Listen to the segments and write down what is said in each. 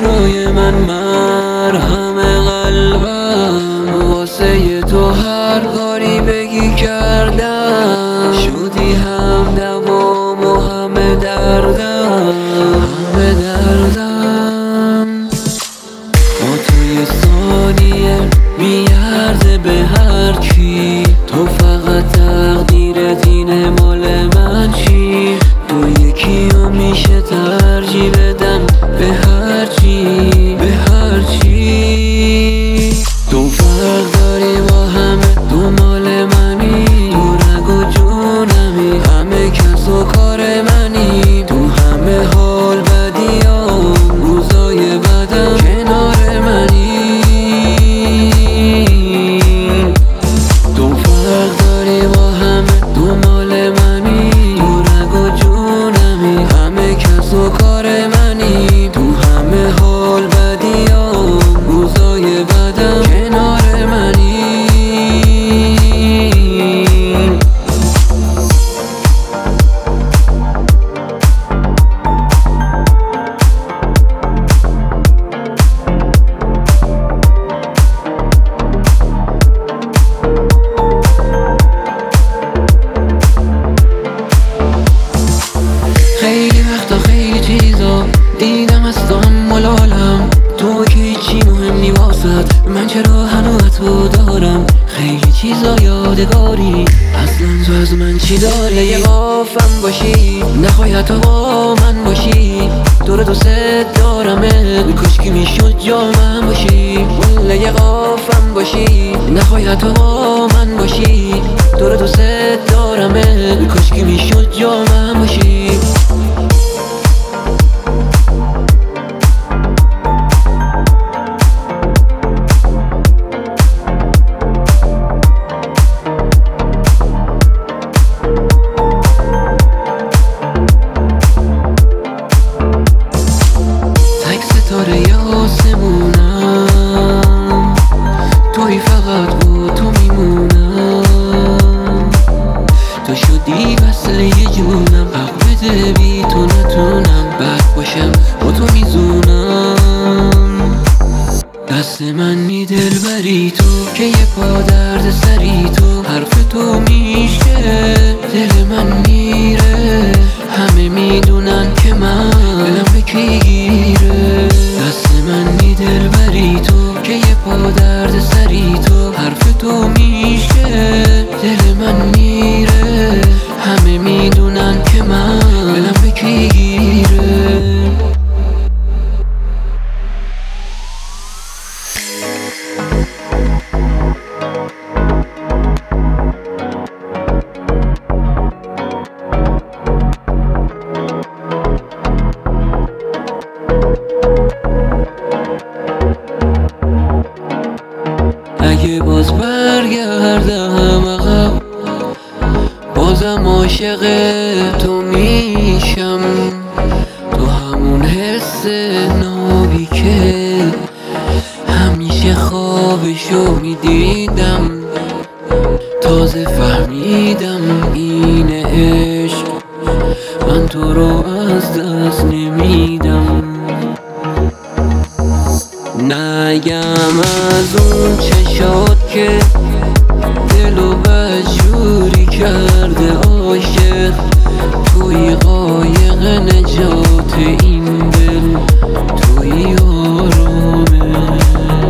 برای من مرهم قلبم، واسه تو هر کاری بگی کردم، شدی هم دوام و همه دردم، همه دردم. با توی ثانیه میارزه به هر چی، تو فقط تقدیرت اینه مال من چی، تو یکی رو میشه ترجیح بدم به هر چی، به هر چی. تو فرق داری با همه، تو مال منی، تو رگ و جونمی، همه کس و کار منی، تو همه حال بدیام، روزای بدم کنار منی. تو فرق داری با همه، تو مال منی، تو رگ و جونمی، همه کس و کار منی، تو همه حال بدیام، روزای بدم کنار منی. خیلی وقتا خیلی چیزا دیدم از تو هم ملالم، تو که هیچی مهم نی واسد، من چرا هنوز تو دارم. خیلی چیزا یادگاری، اصلا تو از من چی داری؟ یه قافم باشی، نخواهی تو با من باشی، دور دوست دارمه، کاشکی میشد جا من باشی. ولی یه قافم باشی، نخواهی تو با من باشی، دور دوست دارمه، کاشکی میشد جا من باشی. ستاره آسمونم، توی فقط با تو میمونم، تو شدی وصل یه جونم، حق بده بی تو نتونم بد باشم، با تو میزونم. دست من می دل بری تو، که یه پا درد سری تو، حرف تو میشه دل من میره، همه میدونن که من دلم به کی گیره. دست من می دل بری تو، که یه پا درد سری تو، حرف تو میشه دل من میره، همه میدونن که من دلم به کی گیره. اگه باز برگردم عقب، بازم عاشق تو میشم، تو همون حس نابی که همیشه خوابشو میدیدم، تازه فهمیدم اینه عشق، من تو رو از دست نمیدم. نگم از اون چشات که دلو بدجوری کرده عاشق، توی قایق نجات این دل، توی آرامش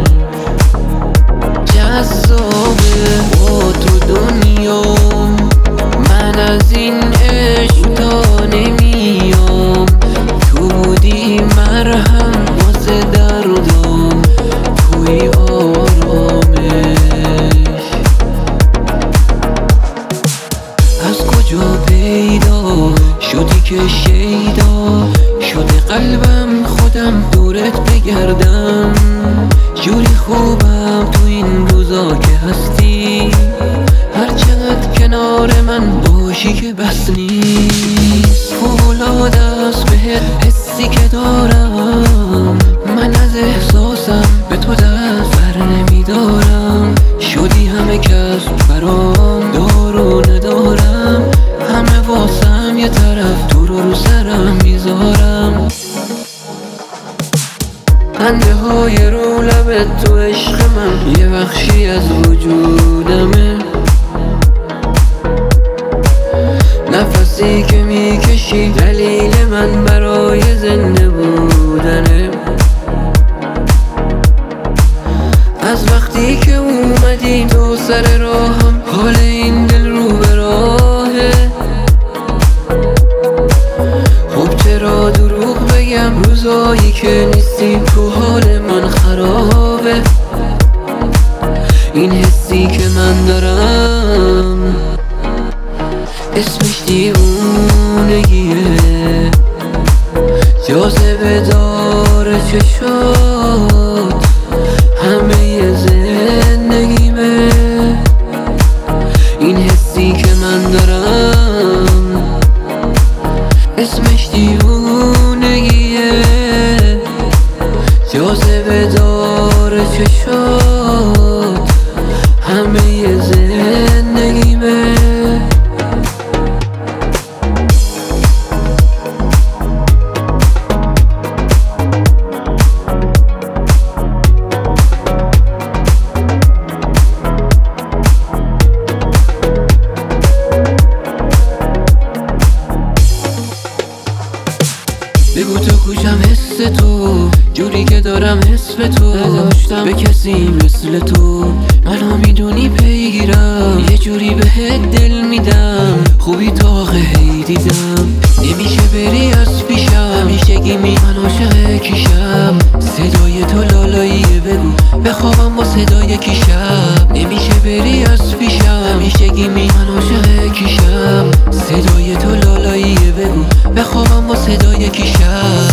جذابه با تو دنیام، من از این عشق تا نمیام، تو بودی مرهم واسه دردام، توی آرامش. از کجا پیدا شدی که شیدا شده قلبم، خودم دورت بگردم، جوری خوبم تو این روزا که هستی، هر چقدر کنار من باشی که بس نیست. فولاد است بهت حسی که دارم، من از احساسم به تو دست بر نمیدارم، شدی همه کس برام، دارو ندارم، همه واسم یه طرف، تو رو سرم میذارم. خنده های رو لبت تو عشق من یه بخشی از وجودمه. نفسی که میکشی دلیل من برای زنده بودنه. از وقتی که اومدی تو سر راهم حال این دل رو به راهه. خب چرا دروغ بگم روزایی که نیستی تو حال من خرابه. این حسی که من دارم اسمش دیوونگیه، جاذبه داره چشات همه زندگیمه. این حسی که من دارم اسمش دیوونگیه، جاذبه داره چشات همه زندگیمه. بگو تو کجم حس تو، جوری که دارم حس به تو نداشتم به کسی مثل تو. منو میدونی پیگیرم یه جوری بهت دل میدم، خوبی تو آخه هی دیدم. نمیشه بری از پیشم همیشگی من عاشق کیشم. صدای تو لالاییه بگو بخوابم با صدای کی شب. نمیشه بری از پیشم همیشگی من عاشق کیشم. صدای تو لالاییه بگو بخوابم با صدای کی شب.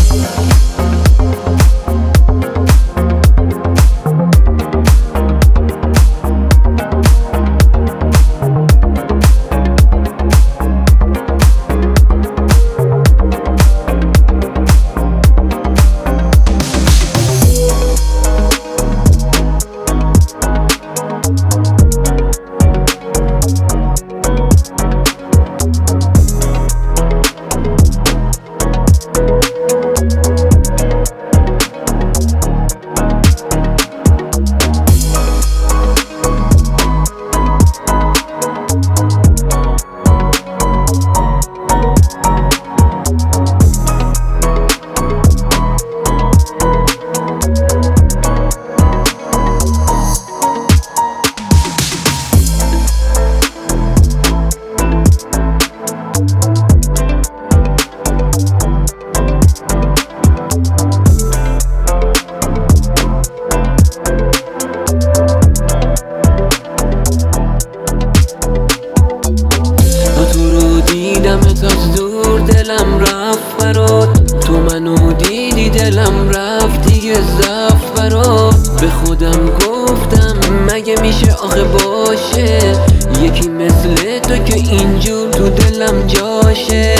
دیدمت از دور دلم رفت برات، تو منو دیدی دلم رفت دیگه زفت برات. به خودم گفتم مگه میشه آخه باشه یکی مثل تو که اینجور تو دلم جاشه.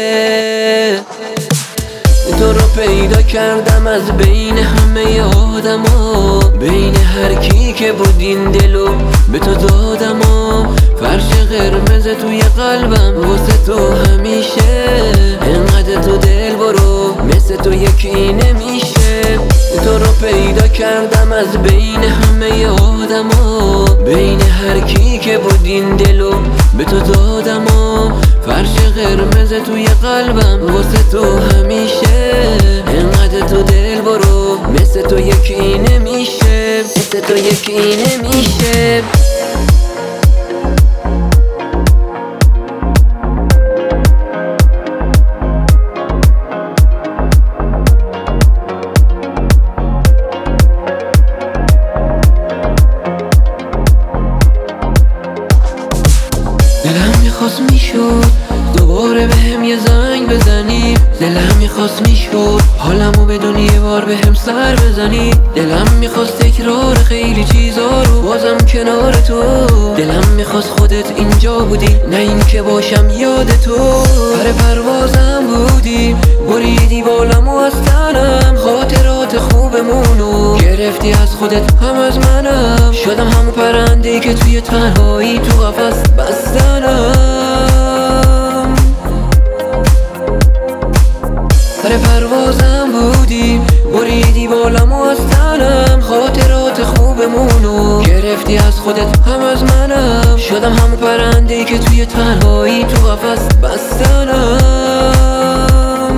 تو رو پیدا کردم از بین همه آدما، بین هر کی که بود این دلو به تو دادم. فرش قرمز توی قلبم واسه تو همیشه، انقدر تو دل برو مثل تو یکی نمیشه. تو رو پیدا کردم از بین همه آدما، بین هر کی که بود این دلو به تو دادم. فرش قرمز توی قلبم واسه تو همیشه، انقدر تو دل برو مثل تو یکی نمیشه، مثل تو یکی نمیشه. دلم میخواست میشد دوباره بهم یه زنگ بزنی، دلم میخواست میشد حالمو بدونی یه بار بهم سر بزنی. دلم میخواست تکرار خیلی چیزا رو بازم کنار تو، دلم میخواست خودت اینجا بودی نه این که باشم یاد تو. پر پروازم بودی بریدی بالمو از تنم، خاطرات خوبمونو گرفتی از خودت هم از منم. شدم همون پرنده‌ای که توی تنهایی تو قفس بستنم. پر پروازم بودی بریدی بالم و از تنم، خاطرات خوبمونو گرفتی از خودت هم از منم. شدم همون پرنده‌ای که توی تنهایی تو قفس بستنم.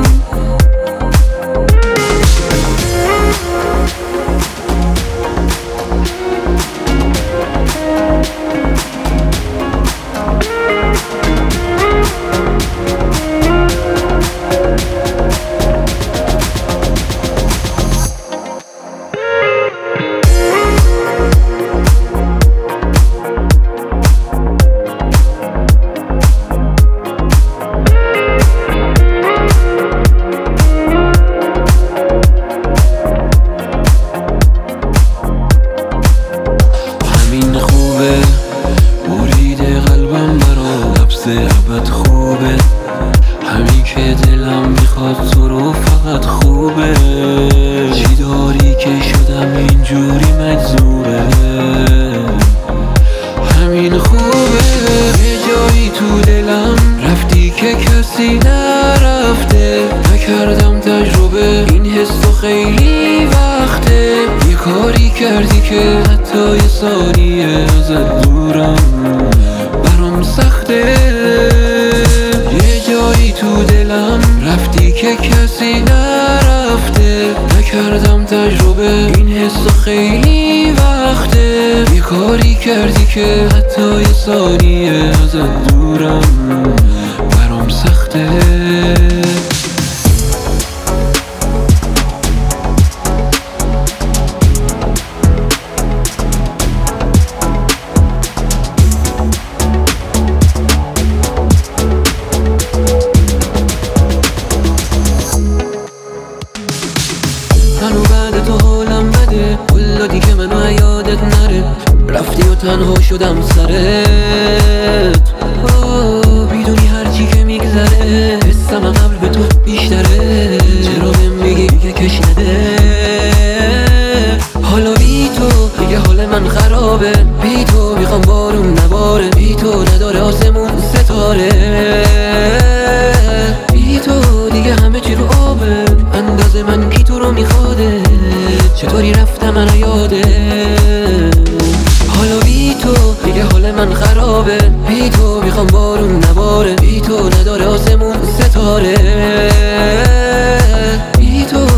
بریده قلبم برا لبس ابد خوبه، همین که دلم میخواد تو رو فقط خوبه. چی داری که شدم اینجوری مجذوبه، همین خوبه. یه جایی تو دلم رفتی که کسی نرفته، نکردم تجربه این حسو خیلی وقته. یه کاری کردی که حتی یه ثانیه ازت دورم برام سخته. یه جایی تو دلم رفتی که کسی نرفته، نکردم تجربه این حسو خیلی وقته. یه کاری کردی که حتی یه ثانیه ازت دورم برام سخته. هنو بعد تو حالم بده، کلا دیگه منو یادت نره. رفتی و تنها شدم سرت، میدونی هرچی که میگذره حسم قبل به تو بیشتره. چرا بهم میگی که کش نده؟ حالا بی تو دیگه حال من خرابه، بی تو میخوام بارون نباره، بی تو نداره آسمون ستاره. بی تو دیگه همه چی رو آبه، اندازه من کی تو رو میخواده؟ چطوری رفتم من یاده؟ حالا بی تو دیگه حال من خرابه، بی تو میخوام بارون نباره، بی تو نداره آسمون ستاره. بی تو